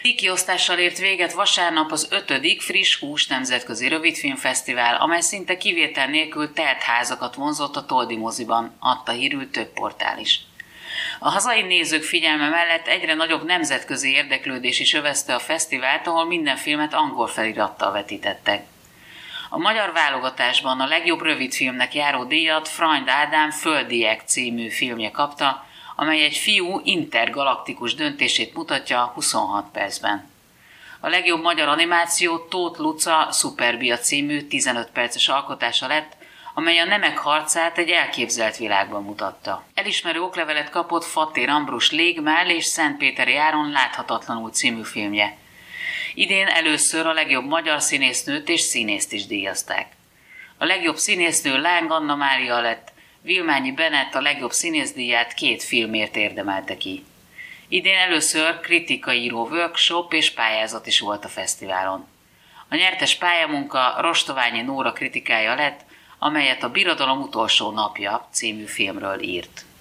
Díjkiosztással ért véget vasárnap az 5. Friss Hús nemzetközi rövidfilmfesztivál, amely szinte kivétel nélkül telt házakat vonzott a Toldi moziban, adta hírül több portál is. A hazai nézők figyelme mellett egyre nagyobb nemzetközi érdeklődés is övezte a fesztivált, ahol minden filmet angol felirattal vetítettek. A magyar válogatásban a legjobb rövidfilmnek járó díjat Freund Ádám Földiek című filmje kapta, amely egy fiú intergalaktikus döntését mutatja 26 percben. A legjobb magyar animáció Tóth Luca Szuperbia című 15 perces alkotása lett, amely a nemek harcát egy elképzelt világban mutatta. Elismerő oklevelet kapott Fattér Ambrus Légmell és Szentpéteri Áron Láthatatlanul című filmje. Idén először a legjobb magyar színésznőt és színészt is díjazták. A legjobb színésznő Láng Anna Mária lett, Vilmányi Benett a legjobb színészdíját 2 filmért érdemelte ki. Idén először kritikaíró workshop és pályázat is volt a fesztiválon. A nyertes pályamunka Rostoványi Nóra kritikája lett, amelyet a Birodalom utolsó napja című filmről írt.